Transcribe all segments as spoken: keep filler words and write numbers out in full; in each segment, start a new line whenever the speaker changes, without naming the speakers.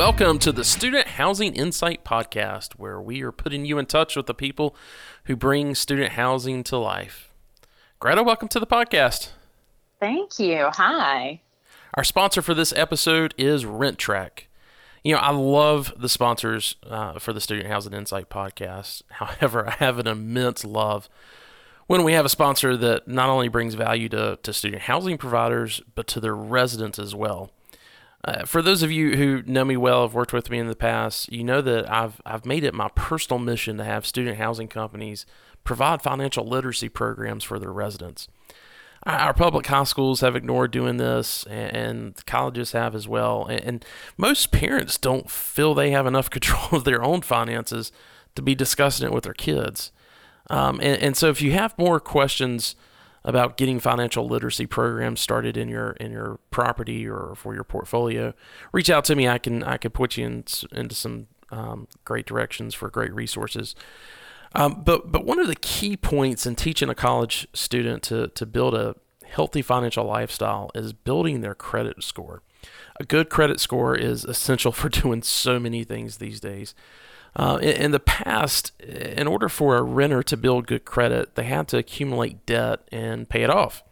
Welcome to the Student Housing Insight Podcast, where we are putting you in touch with the people who bring student housing to life. Greta, welcome to the podcast.
Thank you. Hi.
Our sponsor for this episode is RentTrack. You know, I love the sponsors uh, for the Student Housing Insight Podcast. However, I have an immense love when we have a sponsor that not only brings value to, to student housing providers, but to their residents as well. Uh, for those of you who know me well, have worked with me in the past, you know that I've I've made it my personal mission to have student housing companies provide financial literacy programs for their residents. Our public high schools have ignored doing this, and colleges have as well. And most parents don't feel they have enough control of their own finances to be discussing it with their kids. Um, and, and so if you have more questions about getting financial literacy programs started in your in your property or for your portfolio, reach out to me. I can I can put you in, into some um, great directions for great resources. Um, but but one of the key points in teaching a college student to to build a healthy financial lifestyle is building their credit score. A good credit score is essential for doing so many things these days. Uh, in, in the past, in order for a renter to build good credit, they had to accumulate debt and pay it off.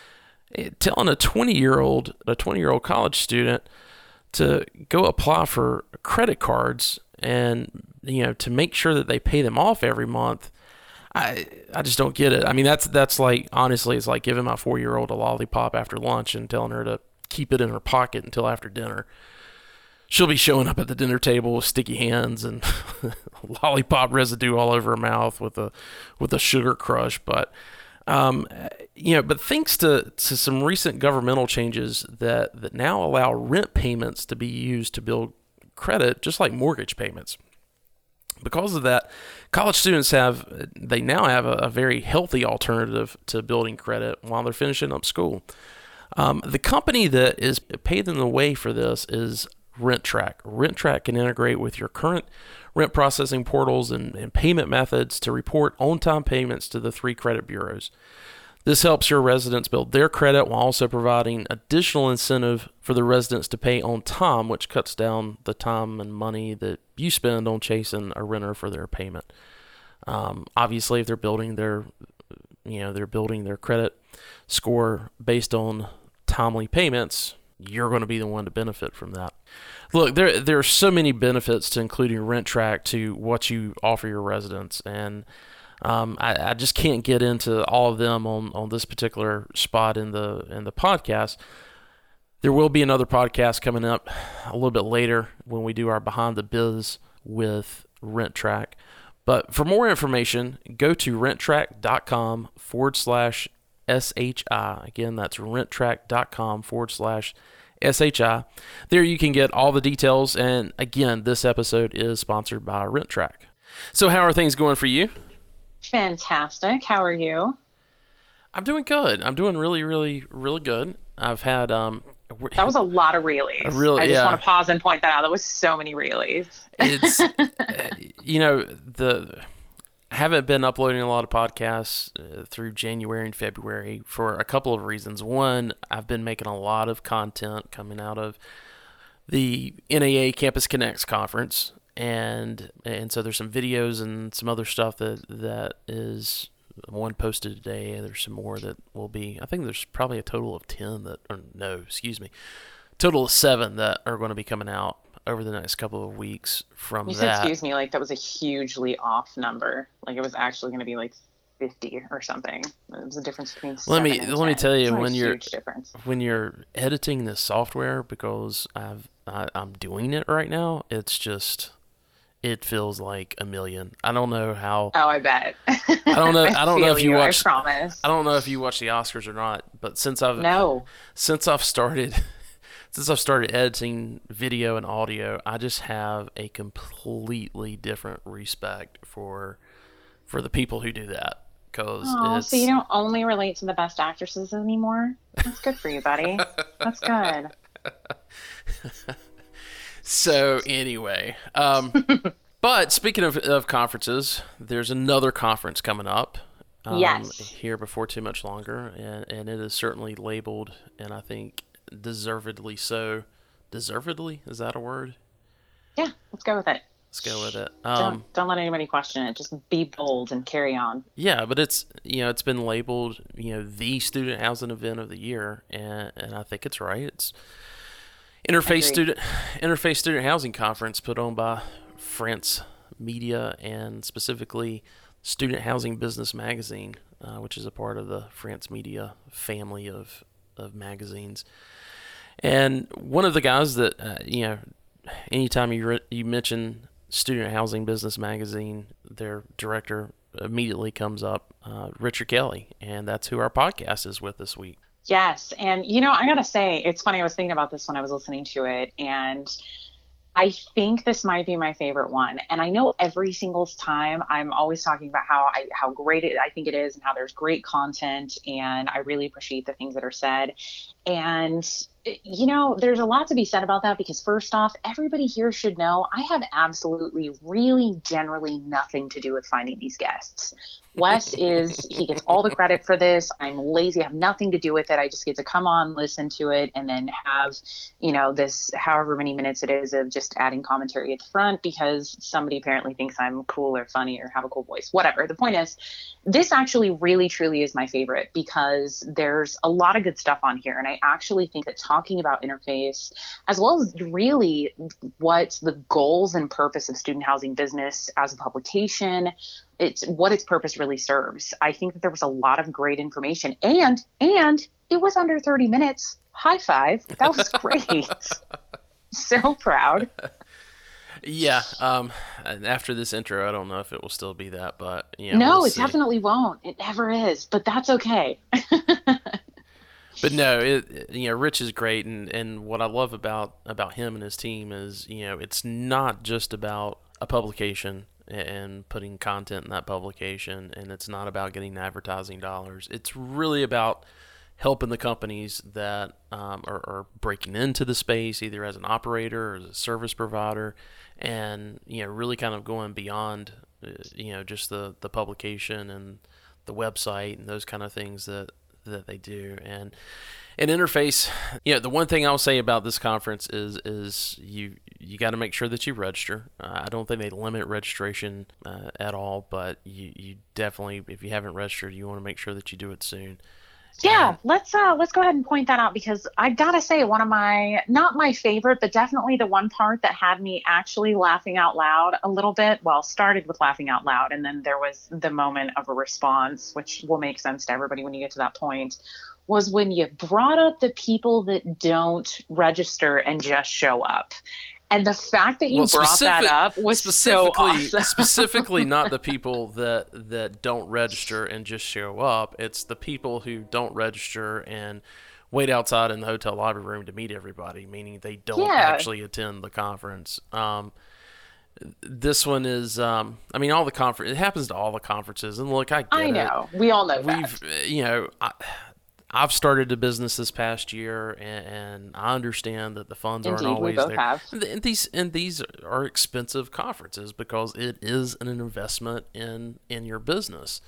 It, telling a twenty-year-old, a twenty-year-old college student to go apply for credit cards and, you know, to make sure that they pay them off every month, I I just don't get it. I mean, that's that's like, honestly, it's like giving my four-year-old a lollipop after lunch and telling her to keep it in her pocket until after dinner. She'll be showing up at the dinner table with sticky hands and lollipop residue all over her mouth with a with a sugar crush. But um, you know, but thanks to, to some recent governmental changes that, that now allow rent payments to be used to build credit, just like mortgage payments. Because of that, college students have they now have a, a very healthy alternative to building credit while they're finishing up school. Um, the company that is paving the way for this is RentTrack. RentTrack can integrate with your current rent processing portals and, and payment methods to report on-time payments to the three credit bureaus. This helps your residents build their credit while also providing additional incentive for the residents to pay on time, which cuts down the time and money that you spend on chasing a renter for their payment. Um, obviously, if they're building their, you know, they're building their credit score based on timely payments, you're going to be the one to benefit from that. Look, there there are so many benefits to including RentTrack to what you offer your residents, and um, I, I just can't get into all of them on, on this particular spot in the in the podcast. There will be another podcast coming up a little bit later when we do our Behind the Biz with RentTrack. But for more information, go to renttrack.com forward slash SHI. Again, that's renttrack.com forward slash SHI. There you can get all the details. And again, this episode is sponsored by RentTrack. So how are things going for you?
Fantastic. How are you?
I'm doing good. I'm doing really, really, really good. I've had... um.
That was a lot of reelies.
Really,
I just
yeah.
want to pause and point that out. That was so many reelies.
It's, you know, the... I haven't been uploading a lot of podcasts uh, through January and February for a couple of reasons. One, I've been making a lot of content coming out of the N A A Campus Connects conference, and and so there's some videos and some other stuff that that is one posted today. There's some more that will be. I think there's probably a total of ten that, or no, excuse me, total of seven that are going to be coming out over the next couple of weeks from
you
that.
said, excuse me, like that was a hugely off number. Like it was actually going to be like fifty or something. It was a difference between
let
seven
me
and
let me
ten.
tell you,
It's not
when
a
you're
huge difference.
when you're editing this software, because I've I, I'm doing it right now, it's just it feels like a million. I don't know how.
Oh, I bet.
I don't know. I,
I
don't know
feel
if you
you, I
watch.
promise.
I don't know if you watch the Oscars or not, but since I've
No.
since I've started. Since I've started editing video and audio, I just have a completely different respect for for the people who do that. Cause
Oh,
it's,
so you don't only relate to the best actresses anymore? That's good for you, buddy. That's good.
So anyway, um, but speaking of, of conferences, there's another conference coming up. Um,
Yes.
Here before too much longer, and, and it is certainly labeled, and I think deservedly so. Deservedly? Is that a word?
Yeah, let's go with it.
Let's go with it.
Don't
Um,
don't let anybody question it. Just be bold and carry on.
yeah, but it's you know it's been labeled you know the student housing event of the year, and and I think it's right. It's Interface
Agreed.
Student Interface Student Housing Conference put on by France Media and specifically Student Housing Business Magazine, uh, which is a part of the France Media family of of magazines. And one of the guys that uh, you know, anytime you re- you mention Student Housing Business Magazine, their director immediately comes up, uh, Richard Kelly, and that's who our podcast is with this week.
Yes. And, you know, I got to say, it's funny. I was thinking about this when I was listening to it, and I think this might be my favorite one. And I know every single time I'm always talking about how I, how great it, I think it is, and how there's great content, and I really appreciate the things that are said. And, you know, there's a lot to be said about that because first off, everybody here should know I have absolutely really generally nothing to do with finding these guests. Wes is, he gets all the credit for this. I'm lazy. I have nothing to do with it. I just get to come on, listen to it, and then have, you know, this however many minutes it is of just adding commentary at the front because somebody apparently thinks I'm cool or funny or have a cool voice, whatever. The point is, this actually really, truly is my favorite because there's a lot of good stuff on here. And I actually think that talking about interface, as well as really what the goals and purpose of student housing business as a publication, it's what its purpose really serves. I think that there was a lot of great information and, and it was under thirty minutes. High five. That was great. So proud.
Yeah. Um, after this intro, I don't know if it will still be that, but you know,
no,
we'll
it
see.
definitely won't. It never is, but that's okay.
But no, it, you know, Rich is great, and, and what I love about, about him and his team is, you know, it's not just about a publication and putting content in that publication, and it's not about getting advertising dollars. It's really about helping the companies that um, are, are breaking into the space, either as an operator or as a service provider, and you know, really kind of going beyond, uh, you know, just the, the publication and the website and those kind of things that that they do. And an interface, you know, the one thing I'll say about this conference is is you you got to make sure that you register. Uh, I don't think they limit registration uh, at all, but you, you definitely, if you haven't registered, you want to make sure that you do it soon.
Yeah, let's uh let's go ahead and point that out because I gotta say one of my not my favorite, but definitely the one part that had me actually laughing out loud a little bit. Well, started with laughing out loud, and then there was the moment of a response, which will make sense to everybody when you get to that point. Was when you brought up the people that don't register and just show up. And the fact that you
well,
brought that up was so awesome.
Specifically not the people that, that don't register and just show up. It's the people who don't register and wait outside in the hotel lobby room to meet everybody, meaning they don't
Yeah.
actually attend the conference. Um, this one is, um, I mean, all the conference, it happens to all the conferences. And look, I get
I know.
it.
We all know
We've,
that.
you know, I, I've started a business this past year, and, and I understand that the funds
Indeed,
aren't
we
always
both
there.
have.
And these and these are expensive conferences because it is an investment in in your business,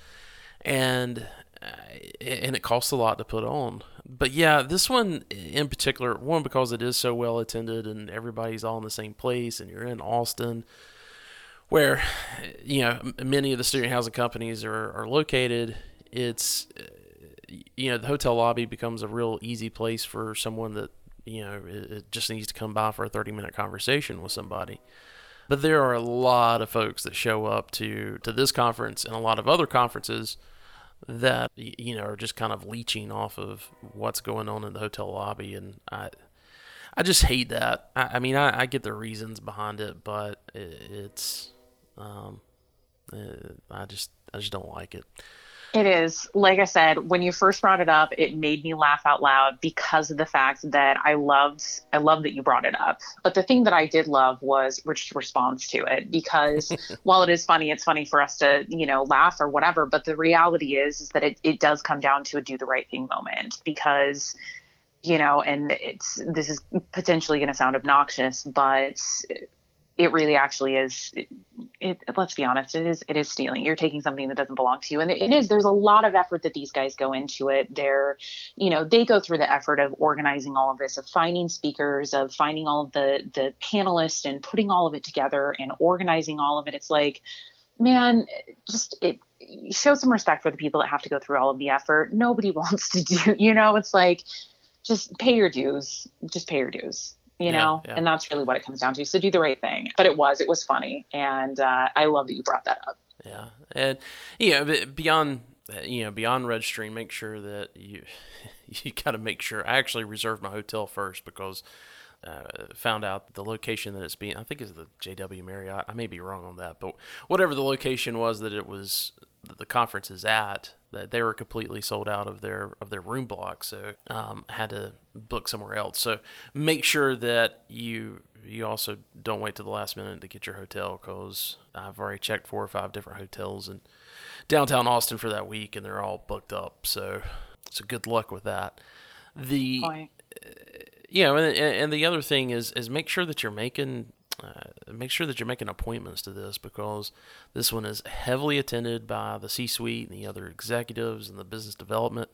and uh, and it costs a lot to put on. But yeah, this one in particular, one because it is so well attended and everybody's all in the same place, and you're in Austin, where you know many of the student housing companies are are located. It's you know, the hotel lobby becomes a real easy place for someone that, you know, it, it just needs to come by for a thirty minute conversation with somebody. But there are a lot of folks that show up to, to this conference and a lot of other conferences that, you know, are just kind of leeching off of what's going on in the hotel lobby. And I, I just hate that. I, I mean, I, I get the reasons behind it, but it, it's, um, it, I just, I just don't like it.
It is. Like I said, when you first brought it up, it made me laugh out loud because of the fact that I loved, I loved that you brought it up. But the thing that I did love was Rich's response to it, because while it is funny, it's funny for us to, you know, laugh or whatever. But the reality is, is that it, it does come down to a do the right thing moment because, you know, and it's, this is potentially going to sound obnoxious, but it really actually is. It, it, let's be honest, it is it is stealing. You're taking something that doesn't belong to you, and it, it is. There's a lot of effort that these guys go into it. They're, you know, they go through the effort of organizing all of this, of finding speakers, of finding all of the the panelists, and putting all of it together and organizing all of it. It's like, man, just it show some respect for the people that have to go through all of the effort. Nobody wants to do, you know. It's like, just pay your dues. Just pay your dues. You know, yeah, yeah. And that's really what it comes down to. So do the right thing. But it was, it was funny. And uh, I love that you brought that up.
Yeah. And, you know, beyond, you know, beyond registering, make sure that you, you got to make sure. I actually reserved my hotel first because uh, found out the location that it's being, I think is the J W Marriott. I may be wrong on that, but whatever the location was that it was, that the conference is at, that they were completely sold out of their of their room block, so um, had to book somewhere else. So make sure that you you also don't wait to the last minute to get your hotel, because I've already checked four or five different hotels in downtown Austin for that week, and they're all booked up. So so good luck with that. The Point. you know, and, and the other thing is is make sure that you're making. Uh, make sure that you're making appointments to this, because this one is heavily attended by the C-suite and the other executives and the business development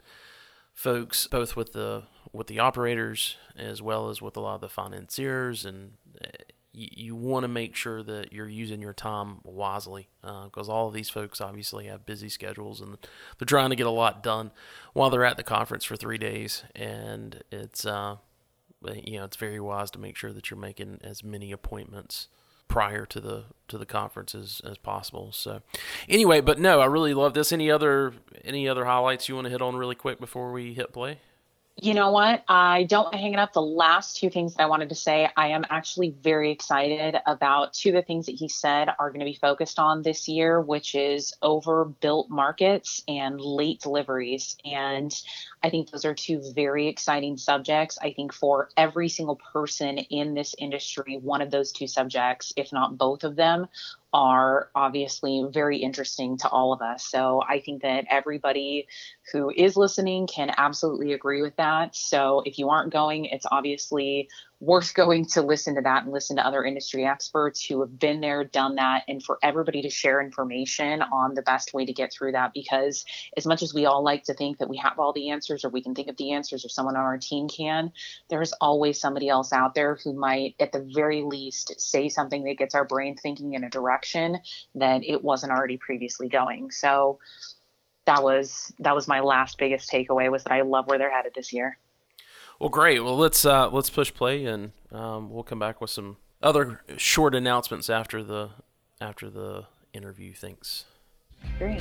folks, both with the with the operators as well as with a lot of the financiers. And uh, you, you want to make sure that you're using your time wisely, because uh, all of these folks obviously have busy schedules and they're trying to get a lot done while they're at the conference for three days. And it's uh, you know, it's very wise to make sure that you're making as many appointments prior to the to the conference as, as possible. So anyway, but no, I really love this. Any other any other highlights you want to hit on really quick before we hit play?
You know what? I don't want to hang it up. The last two things that I wanted to say, I am actually very excited about two of the things that he said are going to be focused on this year, which is overbuilt markets and late deliveries. And I think those are two very exciting subjects. I think for every single person in this industry, one of those two subjects, if not both of them, are obviously very interesting to all of us. So I think that everybody who is listening can absolutely agree with that. So if you aren't going, it's obviously worth going to listen to that and listen to other industry experts who have been there, done that, and for everybody to share information on the best way to get through that. Because as much as we all like to think that we have all the answers, or we can think of the answers, or someone on our team can, there's always somebody else out there who might, at the very least, say something that gets our brain thinking in a direction that it wasn't already previously going. So that was that was my last biggest takeaway, was that I love where they're headed this year.
Well, great. Well, let's uh, let's push play, and um, we'll come back with some other short announcements after the after the interview. Thanks.
Great.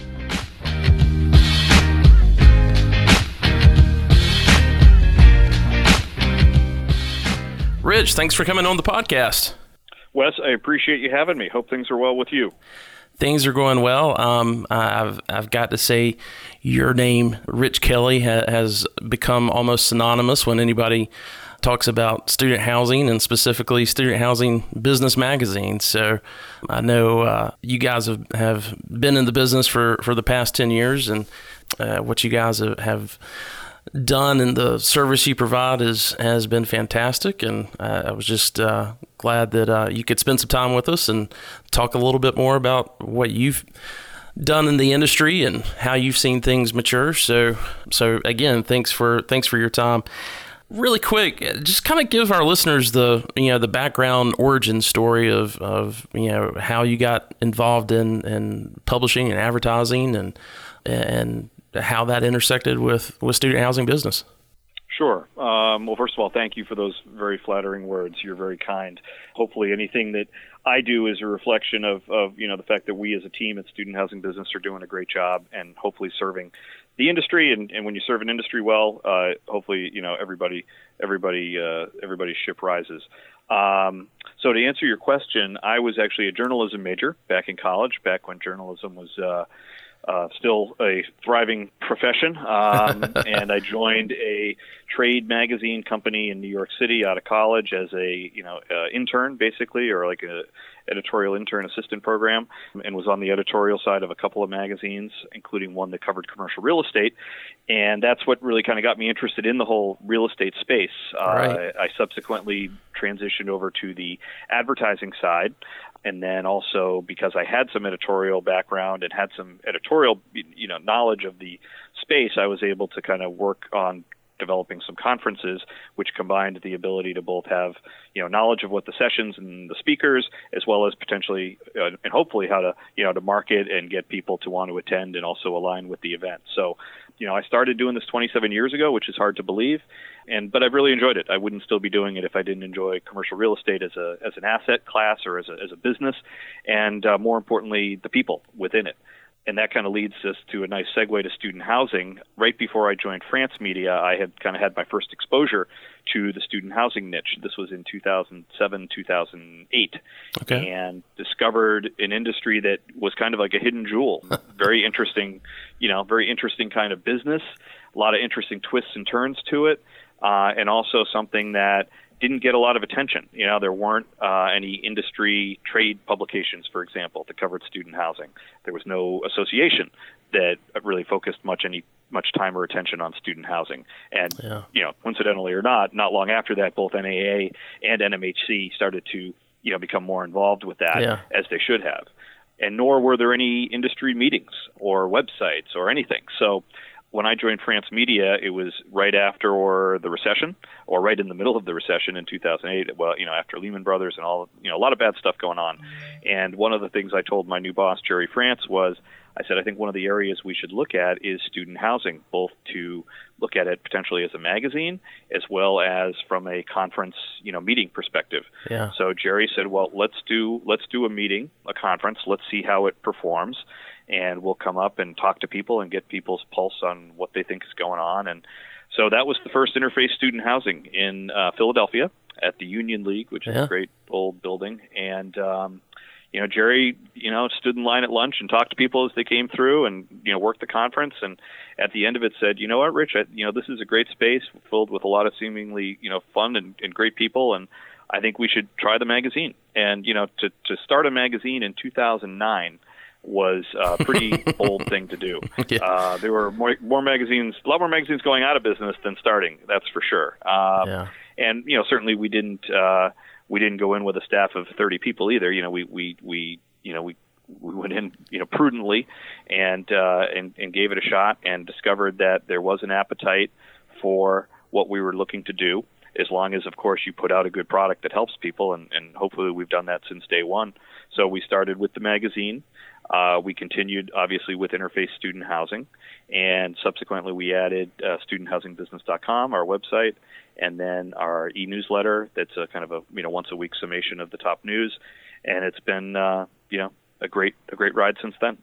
Rich, thanks for coming on the podcast.
Wes, I appreciate you having me. Hope things are well with you.
Things are going well. Um, I've I've got to say, your name, Rich Kelly, ha- has become almost synonymous when anybody talks about student housing, and specifically Student Housing Business Magazine. So I know uh, you guys have, have been in the business for, for the past ten years, and uh, what you guys have, have done and the service you provide is has been fantastic. And uh, I was just uh, glad that uh, you could spend some time with us and talk a little bit more about what you've done in the industry and how you've seen things mature. So, so again, thanks for thanks for your time. Really quick, just kind of give our listeners the you know the background origin story of, of you know how you got involved in, in publishing and advertising, and and how that intersected with, with student housing business.
Sure. Um, well, first of all, thank you for those very flattering words. You're very kind. Hopefully anything that I do is a reflection of, of, you know, the fact that we as a team at Student Housing Business are doing a great job, and hopefully serving the industry. And, and when you serve an industry well, uh, hopefully, you know, everybody, everybody, uh, everybody's ship rises. Um, so to answer your question, I was actually a journalism major back in college, back when journalism was, uh, Uh, still a thriving profession, um, and I joined a trade magazine company in New York City out of college as a you know uh, intern, basically, or like a editorial intern assistant program and was on the editorial side of a couple of magazines, including one that covered commercial real estate. And that's what really kind of got me interested in the whole real estate space.
Right.
Uh, I subsequently transitioned over to the advertising side. And then also because I had some editorial background and had some editorial, you know, knowledge of the space, I was able to kind of work on developing some conferences, which combined the ability to both have, you know, knowledge of what the sessions and the speakers, as well as potentially uh, and hopefully how to, you know, to market and get people to want to attend and also align with the event. So, you know, I started doing this twenty-seven years ago, which is hard to believe, and but I've really enjoyed it. I wouldn't still be doing it if I didn't enjoy commercial real estate as a as an asset class or as a as a business, and uh, more importantly, the people within it. And that kind of leads us to a nice segue to student housing. Right before I joined France Media, I had kind of had my first exposure to the student housing niche. This was in two thousand seven, two thousand eight,
okay.
And discovered an industry that was kind of like a hidden jewel. Very interesting, you know, very interesting kind of business, a lot of interesting twists and turns to it, uh, and also something that didn't get a lot of attention. You know, there weren't uh, any industry trade publications, for example, that covered student housing. There was no association that really focused much any much time or attention on student housing. And,
yeah.
you know, coincidentally or not, not long after that, both N A A and N M H C started to, you know, become more involved with that,
yeah.
as they should have. And nor were there any industry meetings or websites or anything. So when I joined France Media, it was right after or the recession, or right in the middle of the recession in two thousand eight. Well, you know, after Lehman Brothers and all, you know, a lot of bad stuff going on. And one of the things I told my new boss, Jerry France, was, I said, I think one of the areas we should look at is student housing, both to look at it potentially as a magazine, as well as from a conference, you know, meeting perspective.
Yeah.
So Jerry said, well, let's do let's do a meeting, a conference. Let's see how it performs. And we'll come up and talk to people and get people's pulse on what they think is going on. And so that was the first Interface Student Housing in uh, Philadelphia at the Union League, which is
yeah.
a great old building. And, um, you know, Jerry, you know, stood in line at lunch and talked to people as they came through and, you know, worked the conference. And at the end of it said, you know what, Rich, I, you know, this is a great space filled with a lot of seemingly, you know, fun and, and great people. And I think we should try the magazine. And, you know, to, to start a magazine in two thousand nine was a pretty bold thing to do.
Yeah.
Uh, there were more, more magazines, a lot more magazines going out of business than starting. That's for sure. Uh,
yeah.
And you know, certainly we didn't uh, we didn't go in with a staff of thirty people either. You know, we we, we you know we we went in you know prudently and uh, and and gave it a shot and discovered that there was an appetite for what we were looking to do. As long as, of course, you put out a good product that helps people, and, and hopefully we've done that since day one. So we started with the magazine. Uh, we continued, obviously, with Interface Student Housing, and subsequently we added uh, student housing business dot com, our website, and then our e-newsletter that's a kind of a you know once a week summation of the top news, and it's been uh, you know a great a great ride since then.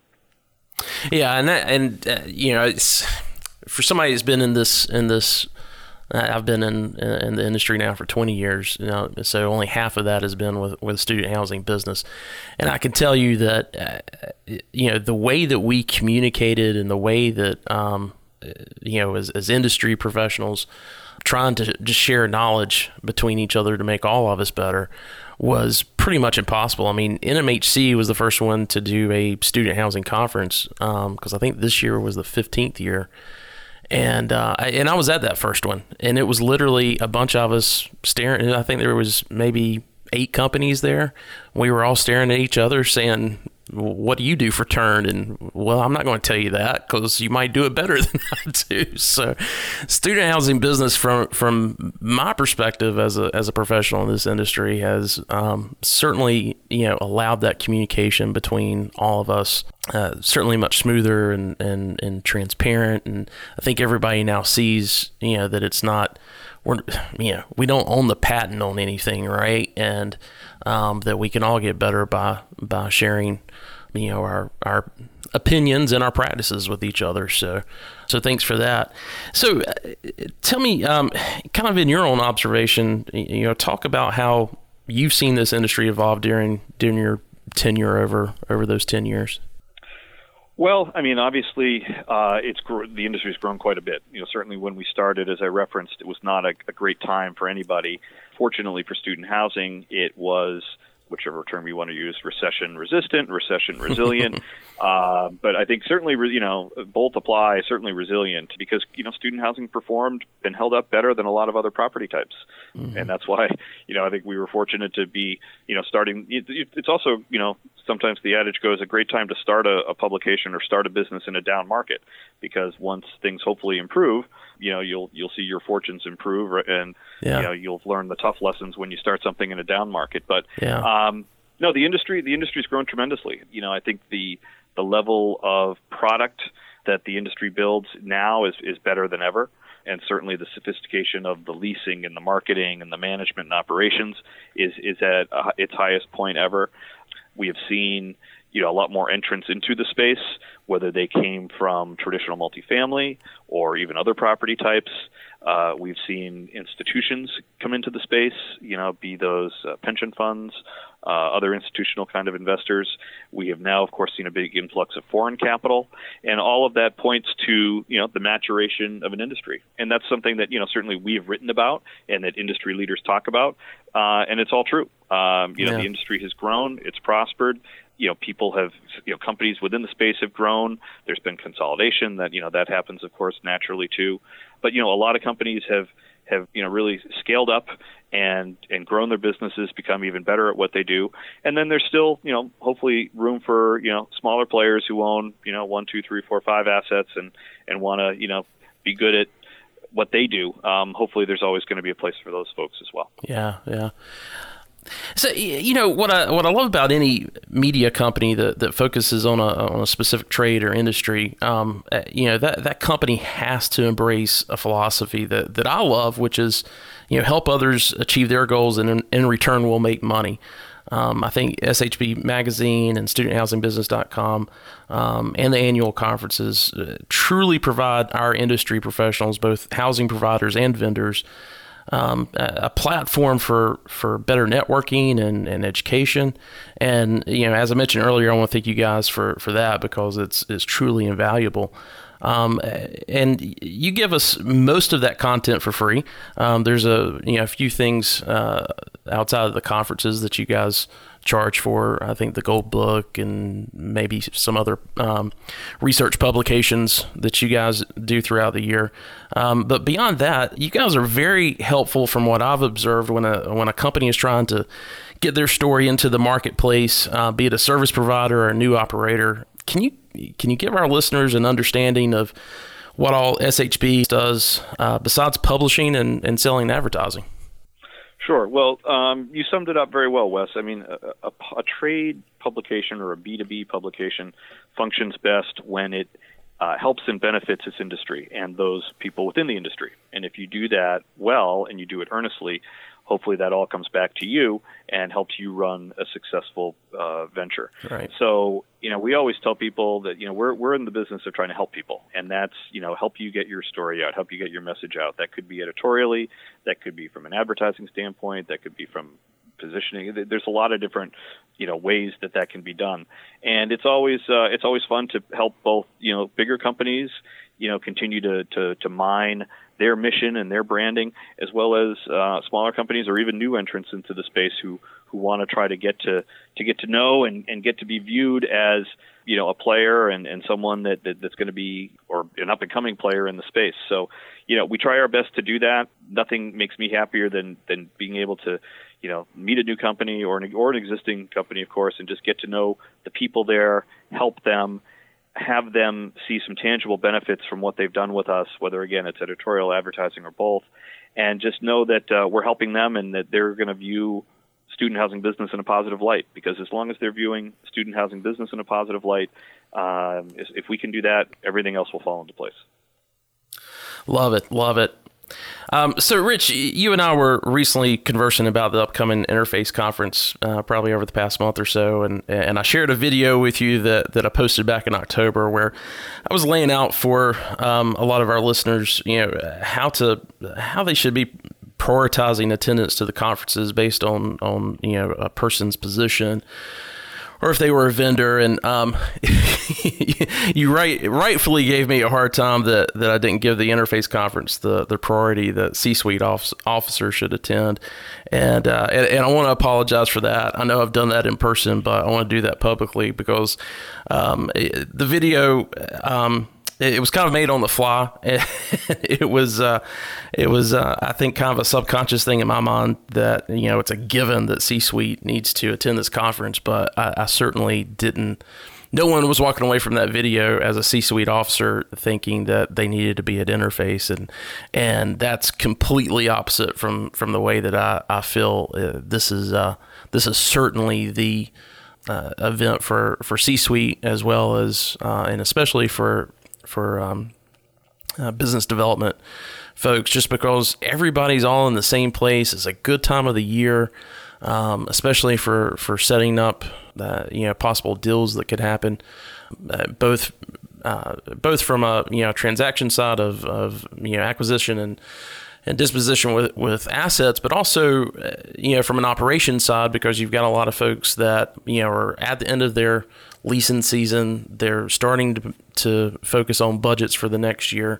Yeah, and that, and uh, you know, it's for somebody who's been in this in this. I've been in in the industry now for twenty years, you know, so only half of that has been with, with student housing business. And I can tell you that, uh, you know, the way that we communicated and the way that, um, you know, as, as industry professionals trying to just share knowledge between each other to make all of us better was pretty much impossible. I mean, N M H C was the first one to do a student housing conference because um, I think this year was the fifteenth year. And uh, I, and I was at that first one, and it was literally a bunch of us staring. I think there was maybe eight companies there. We were all staring at each other saying, what do you do for turn? And, well, I'm not going to tell you that because you might do it better than I do. So student housing business, from from my perspective as a as a professional in this industry, has um, certainly, you know, allowed that communication between all of us uh, certainly much smoother and, and, and transparent. And I think everybody now sees, you know, that it's not, we're, you know, we don't own the patent on anything, right? And um, that we can all get better by by sharing, you know, our our opinions and our practices with each other. So, so thanks for that. So, uh, tell me, um, kind of in your own observation, you know, talk about how you've seen this industry evolve during during your tenure over over those ten years.
Well, I mean, obviously, uh, it's gr- the industry's grown quite a bit. You know, certainly when we started, as I referenced, it was not a, a great time for anybody. Fortunately for student housing, it was whichever term you want to use, recession resistant, recession resilient. uh, but I think certainly, you know, both apply, certainly resilient, because, you know, student housing performed and held up better than a lot of other property types. Mm-hmm. And that's why, you know, I think we were fortunate to be, you know, starting. It, it, it's also, you know, sometimes the adage goes, a great time to start a, a publication or start a business in a down market, because once things hopefully improve, you know, you'll you'll see your fortunes improve, and yeah. you know, you'll learn the tough lessons when you start something in a down market. But
yeah.
um, no, the industry the industry's grown tremendously. You know, I think the the level of product that the industry builds now is is better than ever, and certainly the sophistication of the leasing and the marketing and the management and operations is is at uh, its highest point ever. We have seen, you know, a lot more entrants into the space, whether they came from traditional multifamily or even other property types. Uh, we've seen institutions come into the space, you know, be those uh, pension funds, uh, other institutional kind of investors. We have now, of course, seen a big influx of foreign capital, and all of that points to, you know, the maturation of an industry. And that's something that, you know, certainly we have written about and that industry leaders talk about, uh, and it's all true. Um, you know,
yeah.
the industry has grown, it's prospered. You know, people have, you know, companies within the space have grown. There's been consolidation that, you know, that happens, of course, naturally too. But, you know, a lot of companies have, have, you know, really scaled up and, and grown their businesses, become even better at what they do. And then there's still, you know, hopefully room for, you know, smaller players who own, you know, one, two, three, four, five assets and, and want to, you know, be good at what they do. Um, hopefully there's always going to be a place for those folks as well.
Yeah, yeah. So, you know, what I what I love about any media company that, that focuses on a on a specific trade or industry, um, you know, that, that company has to embrace a philosophy that, that I love, which is, you know, help others achieve their goals, and in, in return we'll make money. Um, I think S H B Magazine and student housing business dot com um, and the annual conferences uh, truly provide our industry professionals, both housing providers and vendors, Um, a platform for, for better networking and, and education. And, you know, as I mentioned earlier, I want to thank you guys for, for that, because it's, it's truly invaluable. Um, and you give us most of that content for free. Um, there's a, you know, a few things, uh, outside of the conferences that you guys charge for. I think the Gold Book and maybe some other um, research publications that you guys do throughout the year. Um, but beyond that, you guys are very helpful from what I've observed when a when a company is trying to get their story into the marketplace, uh, be it a service provider or a new operator. Can you can you give our listeners an understanding of what all S H B does uh, besides publishing and, and selling advertising?
Sure. Well, um, you summed it up very well, Wes. I mean, a, a, a trade publication or a B two B publication functions best when it uh, helps and benefits its industry and those people within the industry. And if you do that well and you do it earnestly, hopefully that all comes back to you and helps you run a successful uh, venture.
Right.
So, you know, we always tell people that, you know, we're we're in the business of trying to help people, and that's, you know, help you get your story out, help you get your message out. That could be editorially, that could be from an advertising standpoint, that could be from positioning. There's a lot of different, you know, ways that that can be done, and it's always uh, it's always fun to help both, you know, bigger companies, you know, continue to to, to mine their mission and their branding, as well as uh, smaller companies or even new entrants into the space who, who want to try to get to to get to know and, and get to be viewed as, you know, a player and, and someone that, that that's going to be, or an up and coming player in the space. So, you know, we try our best to do that. Nothing makes me happier than than being able to, you know, meet a new company or an or an existing company, of course, and just get to know the people there, help them, have them see some tangible benefits from what they've done with us, whether, again, it's editorial, advertising, or both, and just know that uh, we're helping them and that they're going to view student housing business in a positive light, because as long as they're viewing student housing business in a positive light, um, if we can do that, everything else will fall into place.
Love it. Love it. Um, so, Rich, you and I were recently conversing about the upcoming Interface Conference, uh, probably over the past month or so, and and I shared a video with you that, that I posted back in October, where I was laying out for um, a lot of our listeners, you know, how to how they should be prioritizing attendance to the conferences based on on you know a person's position or if they were a vendor. And um, you right, rightfully gave me a hard time that, that I didn't give the Interface Conference the, the priority that C-suite office, officers should attend. And, uh, and and I want to apologize for that. I know I've done that in person, but I want to do that publicly because um, it, the video, um, it, it was kind of made on the fly. It was, uh, it was, uh, I think, kind of a subconscious thing in my mind that, you know, it's a given that C-suite needs to attend this conference, but I, I certainly didn't. No one was walking away from that video as a C-suite officer thinking that they needed to be at Interface, and and that's completely opposite from, from the way that I I feel. Uh, this is uh, this is certainly the uh, event for, for C-suite as well as uh, and especially for for um, uh, business development folks, just because everybody's all in the same place. It's a good time of the year. Um, especially for, for setting up, uh, you know, possible deals that could happen, uh, both uh, both from a you know transaction side of, of you know acquisition and, and disposition with, with assets, but also uh, you know from an operations side, because you've got a lot of folks that you know are at the end of their leasing season. They're starting to to focus on budgets for the next year.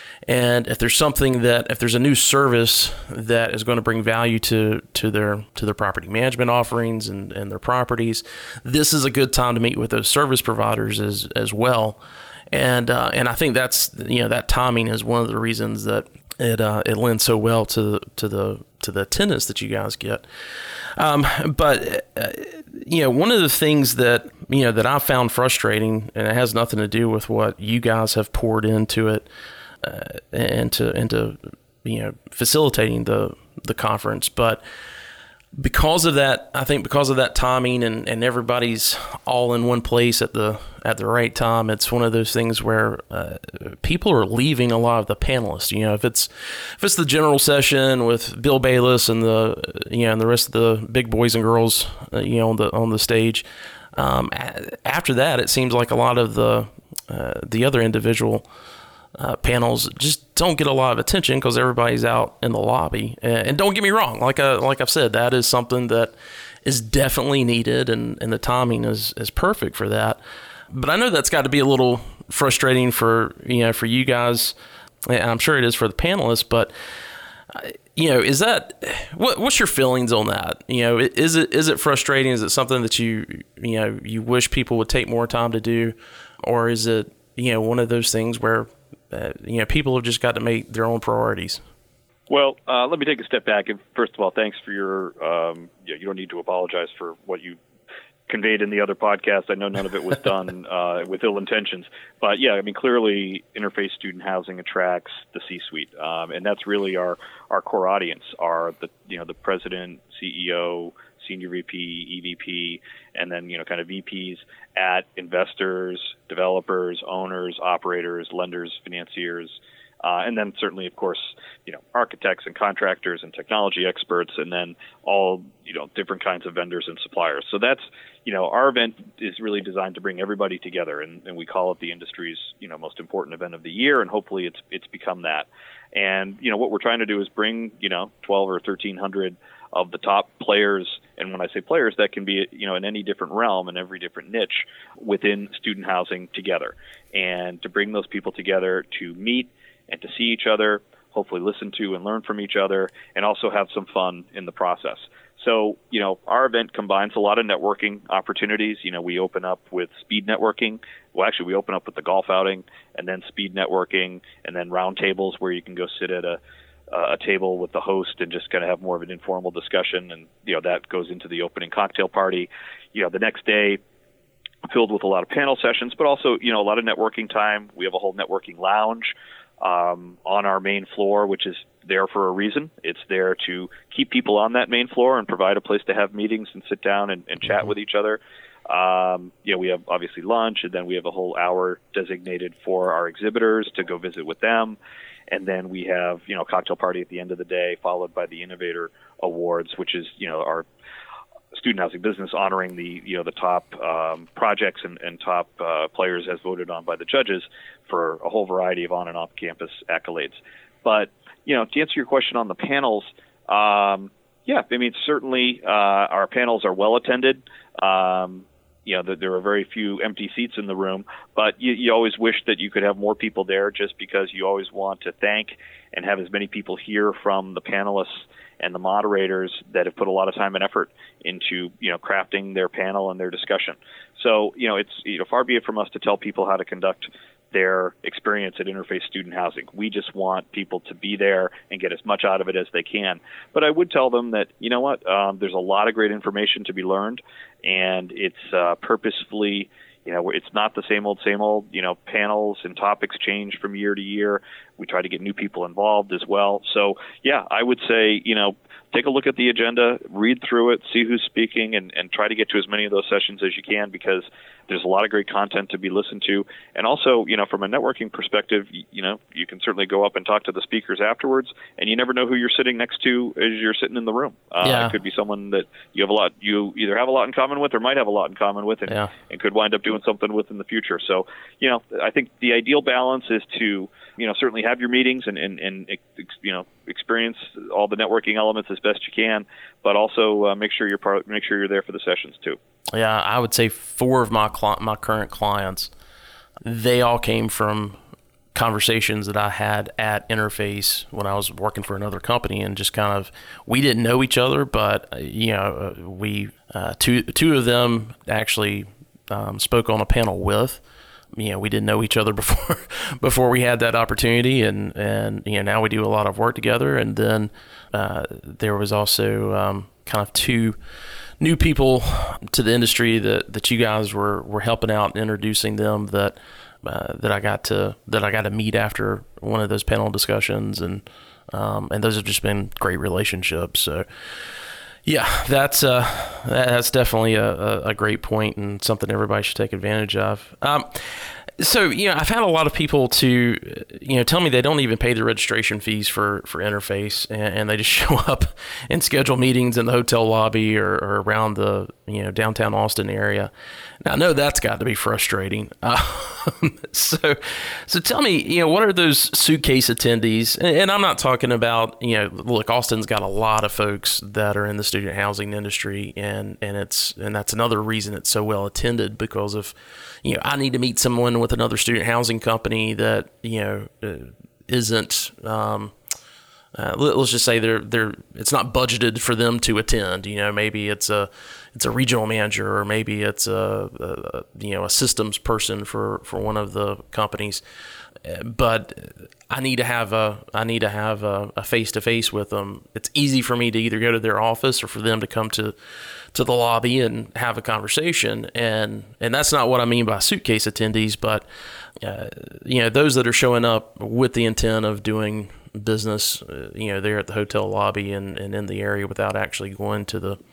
And if there's something that, if there's a new service that is going to bring value to, to their to their property management offerings and, and their properties, this is a good time to meet with those service providers as as well. And uh, and I think that's you know that timing is one of the reasons that it uh, it lends so well to to the to the attendance that you guys get. Um, but uh, you know one of the things that you know that I found frustrating, and it has nothing to do with what you guys have poured into it. Uh, into into you know facilitating the the conference, but because of that, I think because of that timing and, and everybody's all in one place at the at the right time, it's one of those things where uh, people are leaving a lot of the panelists. You know, if it's if it's the general session with Bill Bayless and the you know and the rest of the big boys and girls, uh, you know, on the on the stage. Um, after that, it seems like a lot of the uh, the other individual Uh, panels just don't get a lot of attention because everybody's out in the lobby. And, and don't get me wrong, like I, like I've said, that is something that is definitely needed, and, and the timing is, is perfect for that. But I know that's got to be a little frustrating for you know for you guys, and I'm sure it is for the panelists. But you know, is that what, what's your feelings on that? You know, is it is it frustrating? Is it something that you you know you wish people would take more time to do, or is it you know one of those things where Uh, you know, people have just got to make their own priorities?
Well, uh, let me take a step back. And first of all, thanks for your, um, you, know, you don't need to apologize for what you conveyed in the other podcast. I know none of it was done uh, with ill intentions. But yeah, I mean, clearly Interface Student Housing attracts the C-suite. Um, and that's really our, our core audience are the, you know, the president, C E O, senior V P, E V P, and then, you know, kind of V Ps at investors, developers, owners, operators, lenders, financiers, uh, and then certainly, of course, you know, architects and contractors and technology experts, and then all, you know, different kinds of vendors and suppliers. So that's, you know, our event is really designed to bring everybody together, and, and we call it the industry's, you know, most important event of the year, and hopefully it's it's become that. And, you know, what we're trying to do is bring, you know, twelve or thirteen hundred of the top players, and when I say players, that can be, you know, in any different realm and every different niche within student housing together, and to bring those people together to meet and to see each other, hopefully listen to and learn from each other, and also have some fun in the process. So, you know, our event combines a lot of networking opportunities. You know, we open up with speed networking. Well, actually, we open up with the golf outing, and then speed networking, and then round tables where you can go sit at a a table with the host and just kind of have more of an informal discussion. And, you know, that goes into the opening cocktail party. You know, the next day filled with a lot of panel sessions, but also, you know, a lot of networking time. We have a whole networking lounge um, on our main floor, which is there for a reason. It's there to keep people on that main floor and provide a place to have meetings and sit down and, and chat with each other. Um, you know, we have obviously lunch, and then we have a whole hour designated for our exhibitors to go visit with them. And then we have, you know, a cocktail party at the end of the day, followed by the Innovator Awards, which is, you know, our student housing business honoring the, you know, the top um, projects and, and top uh, players as voted on by the judges for a whole variety of on and off campus accolades. But, you know, to answer your question on the panels, um, yeah, I mean, certainly uh, our panels are well attended. Um, you know, that there are very few empty seats in the room, but you, you always wish that you could have more people there, just because you always want to thank and have as many people hear from the panelists and the moderators that have put a lot of time and effort into, you know, crafting their panel and their discussion. So, you know, it's, you know, far be it from us to tell people how to conduct their experience at Interface Student Housing. We just want people to be there and get as much out of it as they can. But I would tell them that, you know what, um, there's a lot of great information to be learned, and it's uh, purposefully, you know, it's not the same old, same old, you know, panels and topics change from year to year. We try to get new people involved as well. So, yeah, I would say, you know, take a look at the agenda, read through it, see who's speaking, and, and try to get to as many of those sessions as you can, because there's a lot of great content to be listened to. And also, you know, from a networking perspective, you, you know, you can certainly go up and talk to the speakers afterwards, and you never know who you're sitting next to as you're sitting in the room. Uh,
yeah.
It could be someone that you have a lot, you either have a lot in common with or might have a lot in common with, and,
yeah.
and could wind up doing something with in the future. So, you know, I think the ideal balance is to, you know, certainly have your meetings and, and, and you know, experience all the networking elements as best you can, but also uh, make sure you're part, make sure you're there for the sessions too.
Yeah, I would say four of my cli- my current clients, they all came from conversations that I had at Interface when I was working for another company, and just kind of, we didn't know each other, but you know, we uh, two two of them actually um, spoke on a panel with. You know, we didn't know each other before before we had that opportunity, and, and you know, now we do a lot of work together. And then uh, there was also um, kind of two new people to the industry that, that you guys were, were helping out and introducing them that uh, that I got to that I got to meet after one of those panel discussions, and um, and those have just been great relationships. So. Yeah, that's uh, that's definitely a, a great point, and something everybody should take advantage of. Um, so, you know, I've had a lot of people to, you know, tell me they don't even pay the registration fees for, for Interface, and, and they just show up and schedule meetings in the hotel lobby or, or around the, you know, downtown Austin area. Now, I know that's got to be frustrating. Uh, so, so tell me, you know, what are those suitcase attendees? And, and I'm not talking about, you know, look, Austin's got a lot of folks that are in the student housing industry, and, and it's, and that's another reason it's so well attended, because of, you know, I need to meet someone with another student housing company that, you know, uh, isn't, um, uh, let, let's just say they're, they're, it's not budgeted for them to attend. You know, maybe it's a, it's a regional manager, or maybe it's a, a you know, a systems person for, for one of the companies. But I need to have a, I need to have a, a face-to-face with them. It's easy for me to either go to their office or for them to come to, to the lobby and have a conversation. And, and that's not what I mean by suitcase attendees, but, uh, you know, those that are showing up with the intent of doing business, uh, you know, there at the hotel lobby and, and in the area without actually going to the,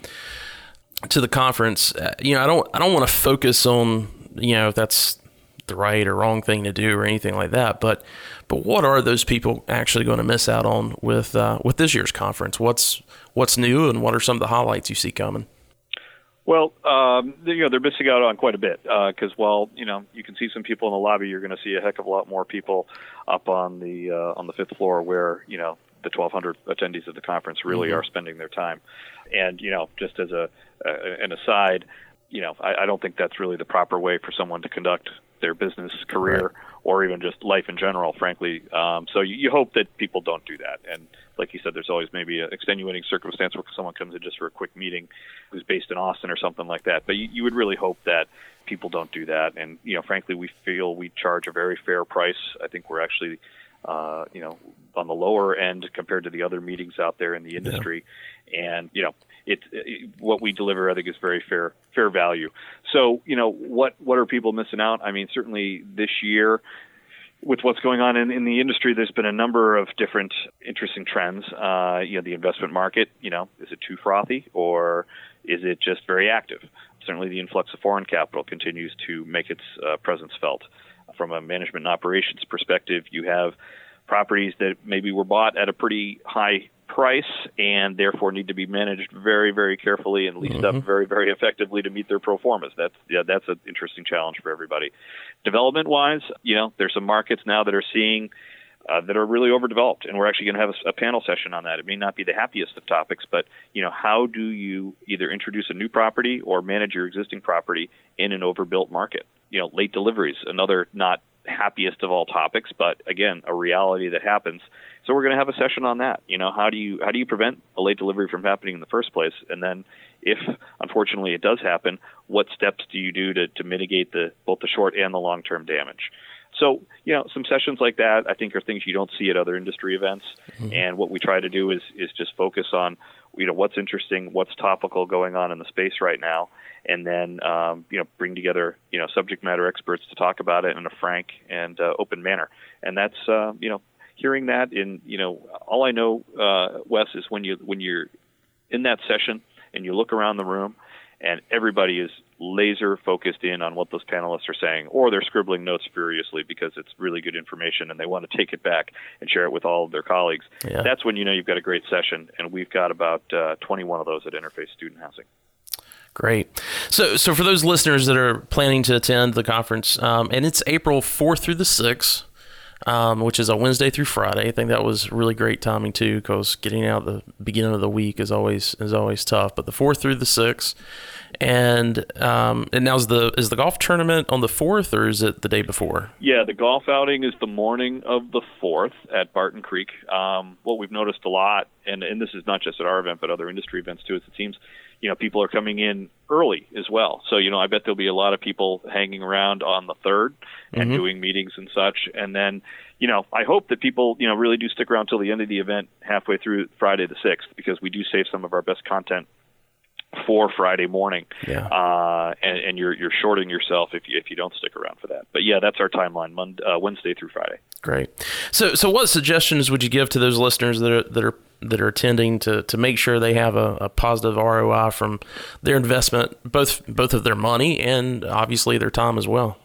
to the conference. Uh, you know, I don't, I don't want to focus on, you know, if that's the right or wrong thing to do or anything like that, but, but what are those people actually going to miss out on with, uh, with this year's conference? What's, what's new, and what are some of the highlights you see coming?
Well, um, you know, they're missing out on quite a bit, because uh, while, you know, you can see some people in the lobby, you're going to see a heck of a lot more people up on the uh, on the fifth floor where, you know, the twelve hundred attendees of the conference really mm-hmm. are spending their time. And, you know, just as a uh, an aside, you know, I, I don't think that's really the proper way for someone to conduct their business career right. or even just life in general, frankly. Um, so you, you hope that people don't do that. And like you said, there's always maybe an extenuating circumstance where someone comes in just for a quick meeting who's based in Austin or something like that. But you, you would really hope that people don't do that. And, you know, frankly, we feel we charge a very fair price. I think we're actually, uh, you know, on the lower end compared to the other meetings out there in the industry. Yeah. And, you know, It, it, what we deliver, I think, is very fair, fair value. So, you know, what, what are people missing out? I mean, certainly this year, with what's going on in, in the industry, there's been a number of different interesting trends. Uh, you know, the investment market, you know, is it too frothy, or is it just very active? Certainly the influx of foreign capital continues to make its uh, presence felt. From a management and operations perspective, you have properties that maybe were bought at a pretty high price and therefore need to be managed very, very carefully and leased mm-hmm. up very, very effectively to meet their pro formas. That's yeah, that's an interesting challenge for everybody. Development-wise, you know, there's some markets now that are seeing uh, that are really overdeveloped. And we're actually going to have a, a panel session on that. It may not be the happiest of topics, but, you know, how do you either introduce a new property or manage your existing property in an overbuilt market? You know, late deliveries, another not happiest of all topics, but again, a reality that happens. So we're going to have a session on that. You know, how do you how do you prevent a late delivery from happening in the first place? And then if unfortunately it does happen, what steps do you do to, to mitigate the both the short and the long-term damage? So, you know, some sessions like that, I think, are things you don't see at other industry events. Mm-hmm. And what we try to do is is just focus on, you know, what's interesting, what's topical going on in the space right now, and then, um, you know, bring together, you know, subject matter experts to talk about it in a frank and uh, open manner. And that's, uh, you know, hearing that in, you know, all I know, uh, Wes, is when you when you're in that session and you look around the room and everybody is laser focused in on what those panelists are saying, or they're scribbling notes furiously because it's really good information and they want to take it back and share it with all of their colleagues. Yeah. That's when you know you've got a great session, and we've got about uh, twenty-one of those at Interface Student Housing.
Great. So, so for those listeners that are planning to attend the conference, um, and it's April fourth through the sixth, um, which is a Wednesday through Friday. I think that was really great timing too, because getting out the beginning of the week is always is always tough. But the fourth through the sixth, and um, and now is the is the golf tournament on the fourth, or is it the day before?
Yeah, the golf outing is the morning of the fourth at Barton Creek. Um, what we've noticed a lot, and and this is not just at our event, but other industry events too, is it seems, you know, people are coming in early as well. So, you know, I bet there'll be a lot of people hanging around on the third and mm-hmm. doing meetings and such. And then, you know, I hope that people, you know, really do stick around till the end of the event halfway through Friday the sixth, because we do save some of our best content for Friday morning.
Yeah.
Uh, and, and you're you're shorting yourself if you if you don't stick around for that. But yeah, that's our timeline, Monday, uh, Wednesday through Friday.
Great. So so what suggestions would you give to those listeners that are that are that are attending to, to make sure they have a, a positive R O I from their investment, both both of their money and obviously their time as well?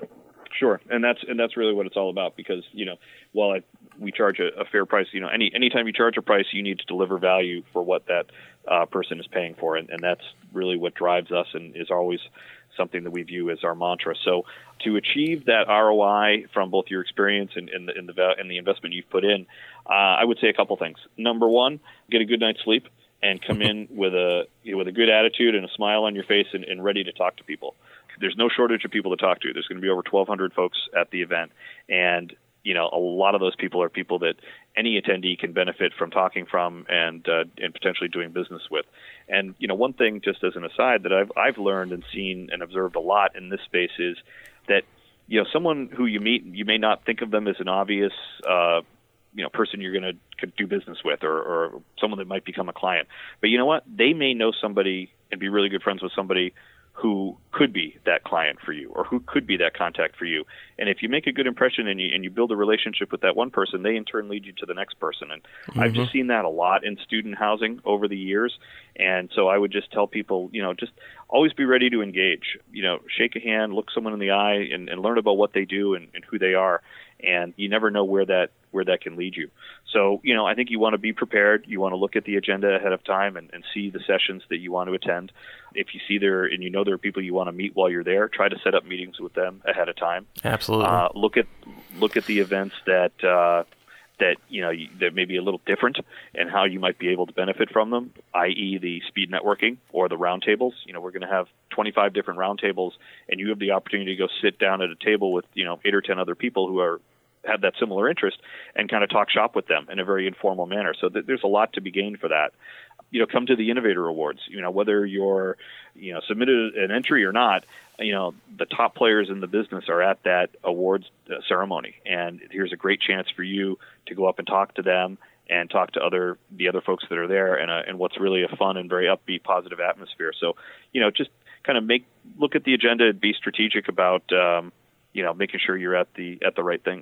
Sure, and that's and that's really what it's all about, because, you know, while I, we charge a, a fair price, you know, any anytime you charge a price, you need to deliver value for what that uh, person is paying for, and, and that's really what drives us and is always something that we view as our mantra. So to achieve that R O I from both your experience and, and, the, and, the, and the investment you've put in, uh, I would say a couple things. Number one, get a good night's sleep and come in with a you know, with a good attitude and a smile on your face and, and ready to talk to people. There's no shortage of people to talk to. There's going to be over twelve hundred folks at the event, and you know, a lot of those people are people that any attendee can benefit from talking from and uh, and potentially doing business with. And you know, one thing, just as an aside, that I've I've learned and seen and observed a lot in this space is that, you know, someone who you meet, you may not think of them as an obvious uh, you know person you're going to do business with, or, or someone that might become a client. But you know what? They may know somebody and be really good friends with somebody who could be that client for you, or who could be that contact for you. And if you make a good impression and you and you build a relationship with that one person, they in turn lead you to the next person. And mm-hmm. I've just seen that a lot in student housing over the years. And so I would just tell people, you know, just always be ready to engage. You know, shake a hand, look someone in the eye, and, and learn about what they do and, and who they are. And you never know where that where that can lead you. So, you know, I think you want to be prepared. You want to look at the agenda ahead of time and, and see the sessions that you want to attend. If you see there and you know there are people you want to meet while you're there, try to set up meetings with them ahead of time.
Absolutely.
Uh, look at look at the events that uh, that you know that may be a little different and how you might be able to benefit from them, that is, the speed networking or the roundtables. You know, we're going to have twenty-five different roundtables, and you have the opportunity to go sit down at a table with, you know, eight or ten other people who are have that similar interest and kind of talk shop with them in a very informal manner. So th- there's a lot to be gained for that. You know, come to the Innovator Awards. You know, whether you're, you know, submitted an entry or not, you know, the top players in the business are at that awards uh, ceremony, and here's a great chance for you to go up and talk to them and talk to other the other folks that are there, and uh, and what's really a fun and very upbeat, positive atmosphere. So, you know, just kind of make look at the agenda and be strategic about, um, you know, making sure you're at the at the right things.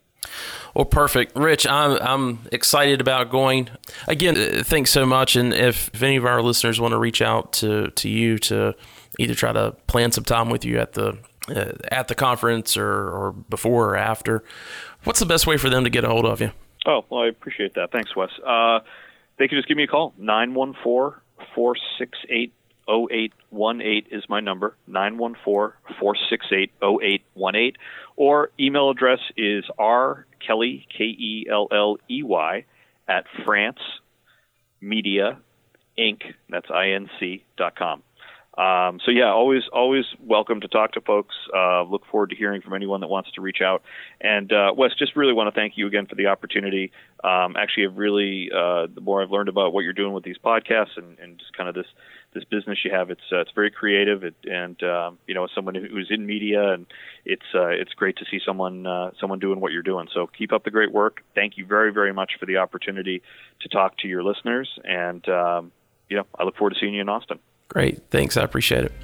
Well, perfect. Rich, I'm I'm excited about going. Again, thanks so much. And if, if any of our listeners want to reach out to, to you to either try to plan some time with you at the uh, at the conference or, or before or after, what's the best way for them to get a hold of you?
Oh, well, I appreciate that. Thanks, Wes. Uh, they can just give me a call. nine one four, four six eight, zero eight one eight is my number, nine one four, four six eight, zero eight one eight. Or email address is r Kelley, K E L L E Y, at France Media Inc. That's I N C dot com. Um, so yeah, always, always welcome to talk to folks. Uh, look forward to hearing from anyone that wants to reach out. And, uh, Wes, just really want to thank you again for the opportunity. Um, actually, I've really, uh, the more I've learned about what you're doing with these podcasts and, and just kind of this, this business you have, it's, uh, it's very creative. It, and, um, you know, as someone who's in media, and it's, uh, it's great to see someone, uh, someone doing what you're doing. So keep up the great work. Thank you very, very much for the opportunity to talk to your listeners. And, um, you know, I look forward to seeing you in Austin.
Great. Thanks. I appreciate it.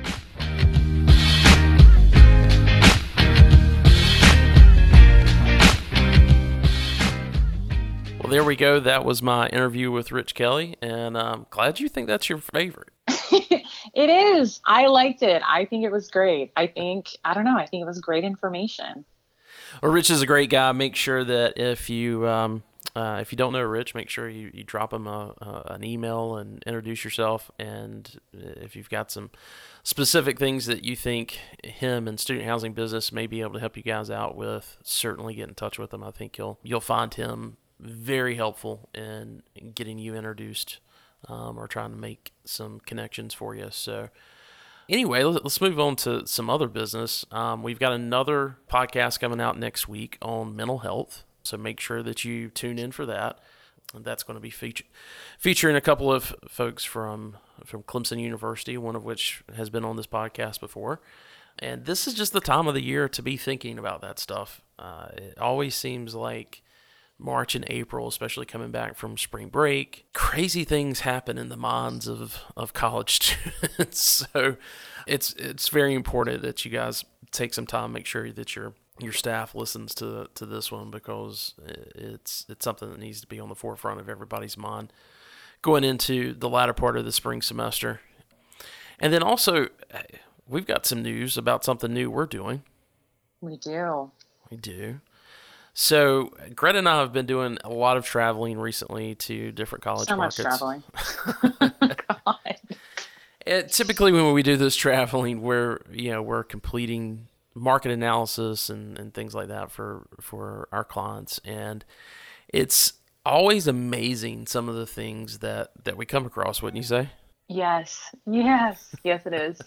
Well, there we go. That was my interview with Rich Kelley, and I'm glad you think that's your favorite.
It is. I liked it. I think it was great. I think, I don't know, I think it was great information.
Well, Rich is a great guy. Make sure that if you um, uh, if you don't know Rich, make sure you, you drop him a, a, an email and introduce yourself. And if you've got some specific things that you think him and Student Housing Business may be able to help you guys out with, certainly get in touch with him. I think you'll you'll find him very helpful in getting you introduced um, or trying to make some connections for you. So anyway, let's move on to some other business. Um, we've got another podcast coming out next week on mental health, so make sure that you tune in for that. And that's going to be feature, featuring a couple of folks from, from Clemson University, one of which has been on this podcast before. And this is just the time of the year to be thinking about that stuff. Uh, it always seems like March and April, especially coming back from spring break, crazy things happen in the minds of, of college students. So it's it's very important that you guys take some time, make sure that your your staff listens to to this one, because it's it's something that needs to be on the forefront of everybody's mind going into the latter part of the spring semester. And then also, we've got some news about something new we're doing.
We do.
We do. So Greta and I have been doing a lot of traveling recently to different college
so
markets.
So much traveling. God.
And typically when we do this traveling, we're, you know, we're completing market analysis and, and things like that for, for our clients. And it's always amazing some of the things that, that we come across, wouldn't you say?
Yes. Yes. Yes, it is.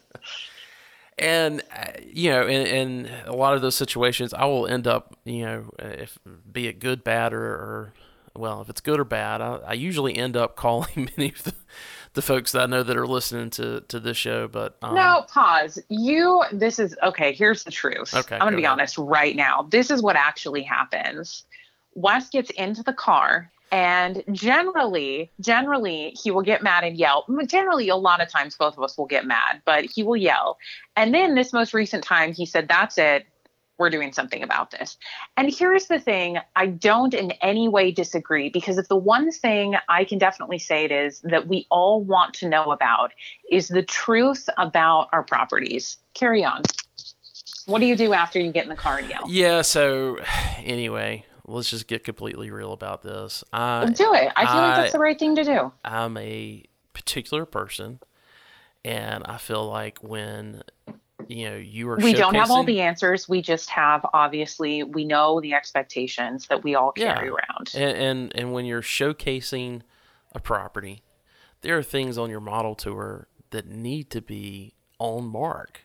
And, you know, in, in a lot of those situations, I will end up, you know, if be it good, bad, or, or well, if it's good or bad, I, I usually end up calling many of the, the folks that I know that are listening to, to this show. But um,
no, pause. You, this is, okay, here's the truth.
Okay,
I'm going to be
ahead.
honest right now. This is what actually happens. Wes gets into the car. And generally, generally, he will get mad and yell. Generally, a lot of times, both of us will get mad, but he will yell. And then this most recent time, he said, that's it. We're doing something about this. And here's the thing. I don't in any way disagree, because if the one thing I can definitely say it is that we all want to know about is the truth about our properties. Carry on. What do you do after you get in the car and yell?
Yeah. So anyway, let's just get completely real about this. I,
do it. I feel
I,
like that's the right thing to do.
I'm a particular person, and I feel like when, you know, you are
we
showcasing,
don't have all the answers. We just have, obviously, we know the expectations that we all carry
yeah.
around.
And, and and when you're showcasing a property, there are things on your model tour that need to be on mark.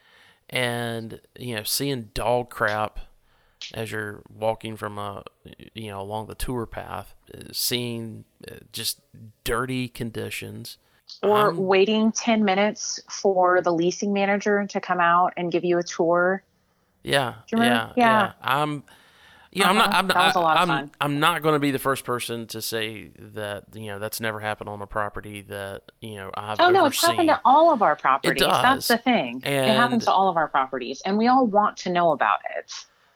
And, you know, seeing dog crap as you're walking from a, you know, along the tour path, seeing just dirty conditions.
Or
um,
waiting ten minutes for the leasing manager to come out and give you a tour.
Yeah.
Do you remember?
Yeah.
Yeah.
Yeah. I'm, you know,
Uh-huh.
I'm not, I'm,
that was a lot
I,
of
I'm,
fun.
I'm not going to be the first person to say that, you know, that's never happened on a property that, you know, I've
Oh, no,
overseen.
it's happened to all of our properties.
does.
That's the thing.
And-
it happens to all of our properties, and we all want to know about it.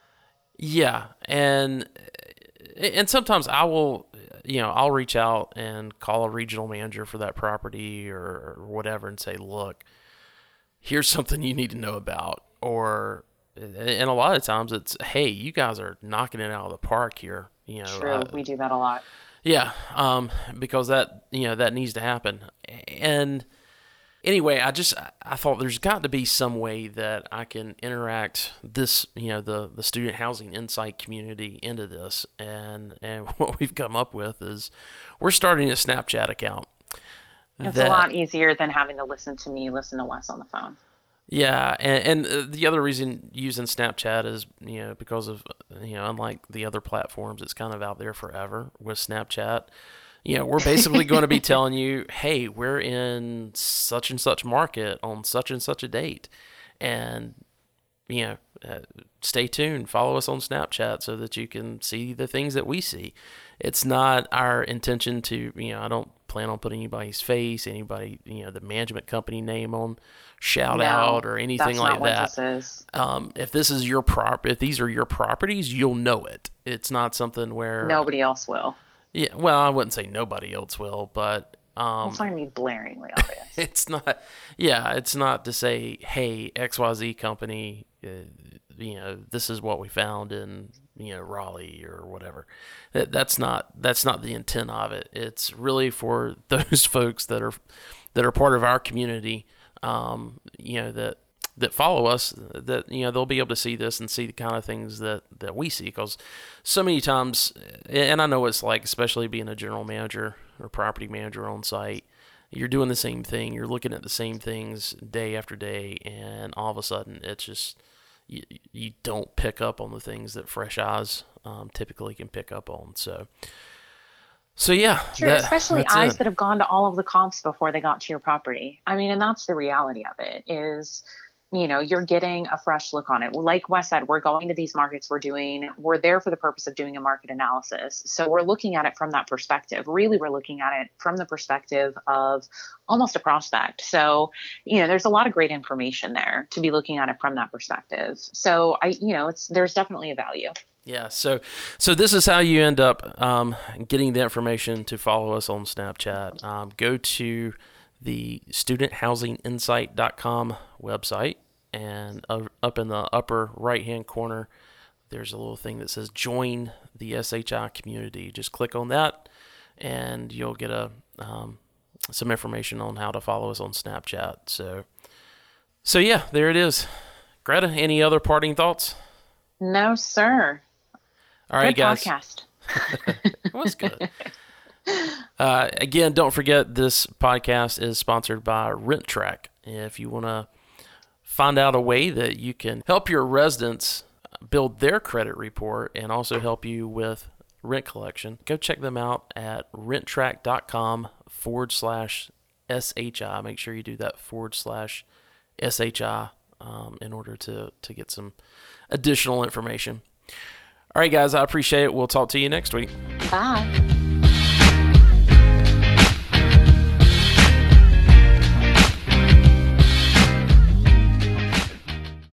Yeah, and and sometimes I will, you know, I'll reach out and call a regional manager for that property or, or whatever and say, look, here's something you need to know about. Or, and a lot of times it's, hey, you guys are knocking it out of the park here. You know,
True,
I-
we do that a lot.
yeah, um, because that, you know, that needs to happen. And Anyway, I just I thought there's got to be some way that I can interact this, you know, the the student housing insight community into this, and and what we've come up with is we're starting a Snapchat account.
It's
that,
a lot easier than having to listen to me listen to Wes on the phone.
Yeah, and, and the other reason using Snapchat is, you know, because of, you know, unlike the other platforms, it's kind of out there forever. With Snapchat, you know, we're basically going to be telling you, hey, we're in such and such market on such and such a date, and, you know, uh, stay tuned, follow us on Snapchat so that you can see the things that we see. It's not our intention to, you know, I don't plan on putting anybody's face, anybody, you know, the management company name on shout
no,
out or anything
that's
like
not what
that.
This is.
Um, if this is your prop, if these are your properties, you'll know it. It's not something where
nobody else will.
Yeah, well, I wouldn't say nobody else will, but um,
it's not gonna be blaringly obvious.
It's not. Yeah, it's not to say, hey, X Y Z company, uh, you know, this is what we found in, you know, Raleigh or whatever. That, that's not that's not the intent of it. It's really for those folks that are that are part of our community, um, you know, that that follow us, that, you know, they'll be able to see this and see the kind of things that, that we see. Because so many times, and I know it's like, especially being a general manager or property manager on site, you're doing the same thing. You're looking at the same things day after day, and all of a sudden it's just, you, you don't pick up on the things that fresh eyes um, typically can pick up on. So, so yeah.
Sure, that, especially eyes it. that have gone to all of the comps before they got to your property. I mean, and that's the reality of it is, you know, you're getting a fresh look on it. Like Wes said, we're going to these markets, we're doing, we're there for the purpose of doing a market analysis. So we're looking at it from that perspective. Really, we're looking at it from the perspective of almost a prospect. So, you know, there's a lot of great information there to be looking at it from that perspective. So I, you know, it's, there's definitely a value.
Yeah. So, so this is how you end up um, getting the information to follow us on Snapchat. Um, go to the student housing insight dot com website, and uh, up in the upper right hand corner there's a little thing that says join the S H I community. Just click on that and you'll get a um, some information on how to follow us on Snapchat. So so yeah, there it is. Greta, any other parting thoughts?
No, sir.
All right,
good
guys.
Podcast.
It was good. Uh, again, don't forget this podcast is sponsored by RentTrack. If you want to find out a way that you can help your residents build their credit report and also help you with rent collection, go check them out at renttrack.com forward slash SHI. Make sure you do that forward slash SHI um, in order to, to get some additional information. All right, guys, I appreciate it. We'll talk to you next week.
Bye.